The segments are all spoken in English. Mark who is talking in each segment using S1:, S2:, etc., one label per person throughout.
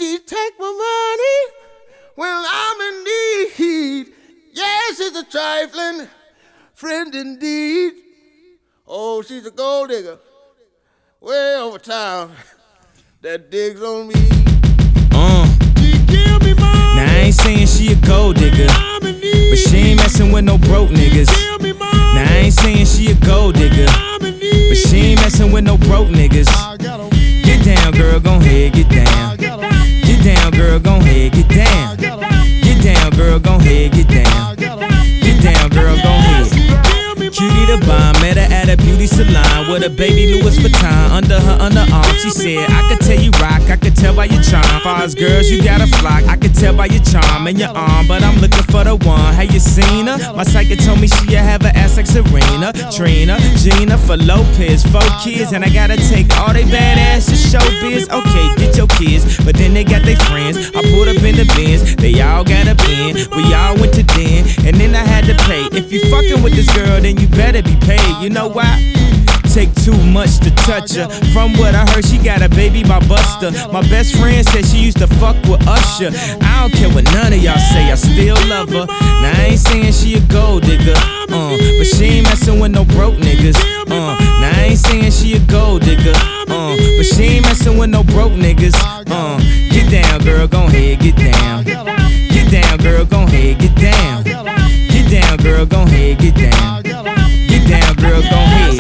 S1: She take my money when I'm in need. Yes, she's a trifling friend indeed. Oh, she's a gold digger way over town that digs on me. She give me money.
S2: Now I ain't saying she a gold digger, but she ain't messing with no broke niggas. Now I ain't saying she a gold digger, but she ain't messing with no broke niggas. Get down, girl, gon' head, get down. Get down, girl, gon' head, get down. Get down, girl, gon' head, get down. Get down, girl, gon' head. Cutie the bomb, met her at a beauty salon with a baby Louis Vuitton under her underarm. She said, I could tell you rock, I could tell by your charm. Far as girls, you got a flock, I could tell by your charm and your arm, but I'm looking for the one. Have you seen her? My psychic told me she'll have an ass like Serena, Trina, Gina, for Lopez, 4 kids, and I gotta take all they badass to showbiz. Okay, get your kids, but then they got their friends. I pulled up in the Benz, they all got a pen. We all went to den, and then I had to pay. If you fucking with this girl, then you better be paid. You know why? Take too much to touch her. From what I heard, she got a baby by Buster. My best friend said she used to fuck with Usher. I don't care what none of y'all say, I still love her. Now I ain't saying she a gold digger, but she ain't messing with no broke niggas. Now I ain't saying she a gold digger, but she ain't messing with no broke niggas. Get down, girl, gon' head, get down. Get down, girl, gon' head, get down. Get down, girl, gon' head, get down. Get down, girl, gon' head.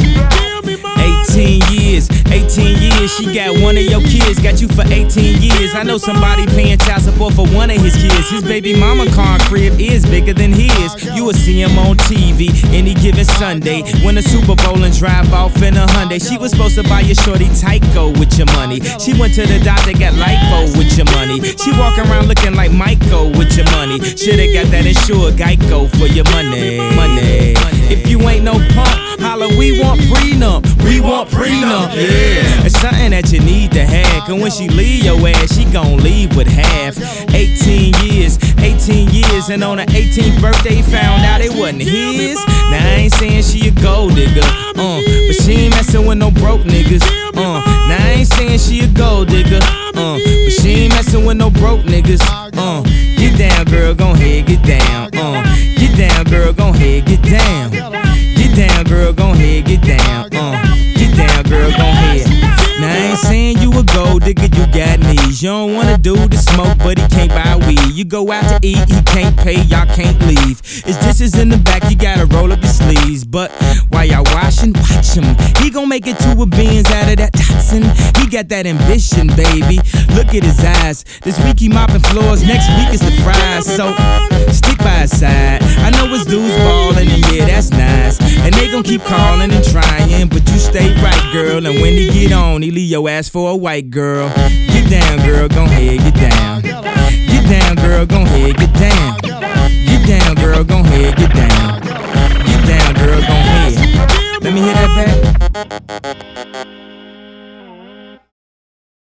S2: 18 years, she got one of your kids, got you for 18 years. I know somebody paying child support for one of his kids. His baby mama car crib is bigger than his. You will see him on TV any given Sunday. Win a Super Bowl and drive off in a Hyundai. She was supposed to buy your shorty Tyco with your money. She went to the doctor, got lipo with your money. She walk around looking like Michael with your money. Shoulda got that insured Geico for your money. If you ain't no punk, holla, we want prenup. We want prenup, yeah. It's something that you need to have, cause when she leave your ass, she gon' leave with half. 18 years, and on her 18th birthday, found out it wasn't his. Now I ain't saying she a gold digger, but she ain't messing with no broke niggas. Now I ain't saying she a gold digger, but she ain't messing with no broke niggas. Get down, girl, gon' head, get down. Get down, girl, gon' head, get down. Get down, girl, gon' head, get down. Get down, girl, gon' head. Now I ain't saying you a gold digger, you got knees. You don't wanna do the smoke, but he can't buy weed. You go out to eat, he can't pay, y'all can't leave. His dishes in the back, you gotta roll up your sleeves. But while y'all washing, watch him. He gon' make it to a beans out of that Datsun. He got that ambition, baby. Look at his eyes. This week he mopping floors, next week is the fries. So stick by his side. I know his dudes ballin', and yeah, that's nice. And they gon' keep calling and trying, but you stay right, girl. And when he get on, he leave your ass for a white girl. Get down, girl, gon' head, get down. Get down, girl, gon' head, get down. Get down, girl, gon' head, get down. Get down, girl, gon' head. Let me hear that back.